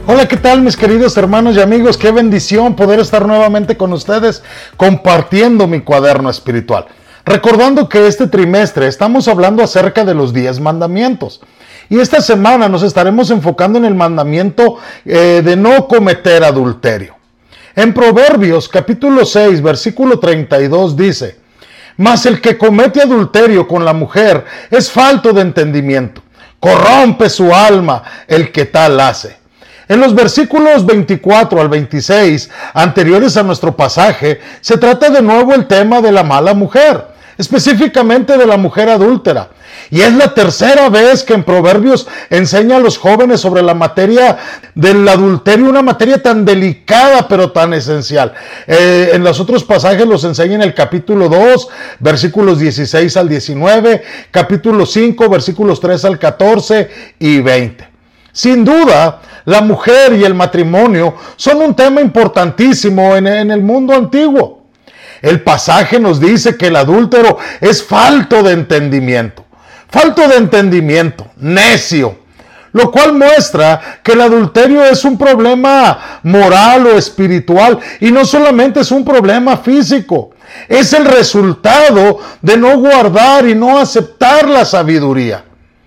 Hola, ¿qué tal mis queridos hermanos y amigos? Qué bendición poder estar nuevamente con ustedes compartiendo mi cuaderno espiritual. Recordando que este trimestre estamos hablando acerca de los 10 mandamientos. Y esta semana nos estaremos enfocando en el mandamiento de no cometer adulterio. En Proverbios capítulo 6, versículo 32 dice: Mas el que comete adulterio con la mujer es falto de entendimiento. Corrompe su alma el que tal hace. En los versículos 24 al 26, anteriores a nuestro pasaje, se trata de nuevo el tema de la mala mujer, específicamente de la mujer adúltera. Y es la tercera vez que en Proverbios enseña a los jóvenes sobre la materia del adulterio, una materia tan delicada pero tan esencial. En los otros pasajes los enseña en el capítulo 2, versículos 16 al 19, capítulo 5, versículos 3 al 14 y 20. Sin duda, la mujer y el matrimonio son un tema importantísimo en el mundo antiguo. El pasaje nos dice que el adúltero es falto de entendimiento, necio, lo cual muestra que el adulterio es un problema moral o espiritual y no solamente es un problema físico, es el resultado de no guardar y no aceptar la sabiduría.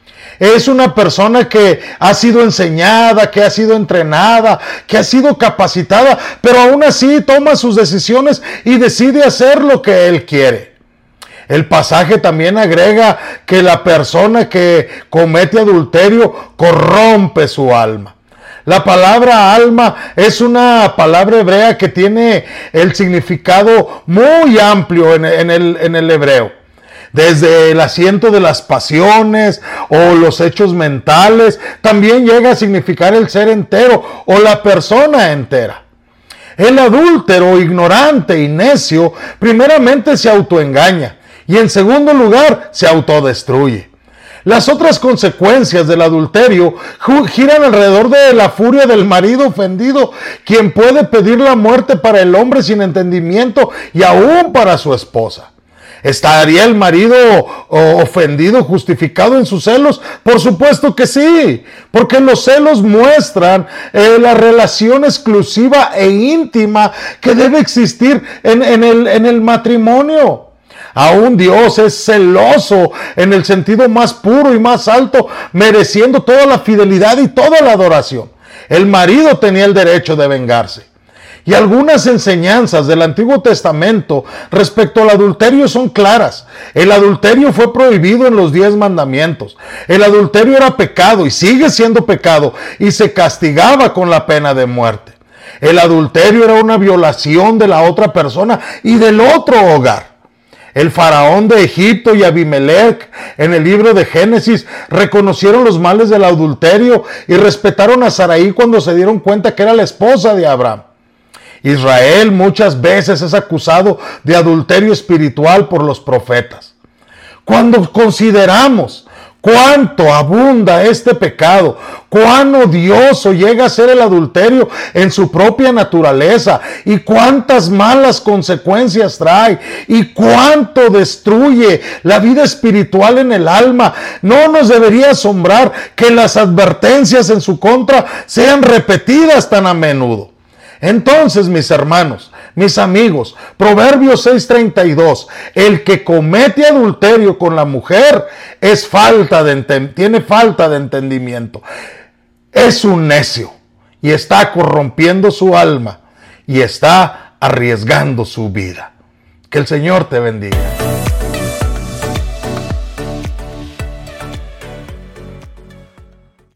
Es una persona que ha sido enseñada, que ha sido entrenada, que ha sido capacitada, pero aún así toma sus decisiones y decide hacer lo que él quiere. El pasaje también agrega que la persona que comete adulterio corrompe su alma. La palabra alma es una palabra hebrea que tiene el significado muy amplio en el hebreo. Desde el asiento de las pasiones o los hechos mentales, también llega a significar el ser entero o la persona entera. El adúltero, ignorante y necio, primeramente se autoengaña y en segundo lugar se autodestruye. Las otras consecuencias del adulterio giran alrededor de la furia del marido ofendido, quien puede pedir la muerte para el hombre sin entendimiento y aún para su esposa. ¿Estaría el marido ofendido, justificado en sus celos? Por supuesto que sí, porque los celos muestran la relación exclusiva e íntima que debe existir en el matrimonio. Aún Dios es celoso en el sentido más puro y más alto, mereciendo toda la fidelidad y toda la adoración. El marido tenía el derecho de vengarse. Y algunas enseñanzas del Antiguo Testamento respecto al adulterio son claras. El adulterio fue prohibido en los 10 mandamientos. El adulterio era pecado y sigue siendo pecado y se castigaba con la pena de muerte. El adulterio era una violación de la otra persona y del otro hogar. El faraón de Egipto y Abimelech en el libro de Génesis reconocieron los males del adulterio y respetaron a Sarai cuando se dieron cuenta que era la esposa de Abraham. Israel muchas veces es acusado de adulterio espiritual por los profetas. Cuando consideramos cuánto abunda este pecado, cuán odioso llega a ser el adulterio en su propia naturaleza y cuántas malas consecuencias trae y cuánto destruye la vida espiritual en el alma, no nos debería asombrar que las advertencias en su contra sean repetidas tan a menudo. Entonces, mis hermanos, mis amigos, Proverbios 6:32, el que comete adulterio con la mujer tiene falta de entendimiento. Es un necio y está corrompiendo su alma y está arriesgando su vida. Que el Señor te bendiga.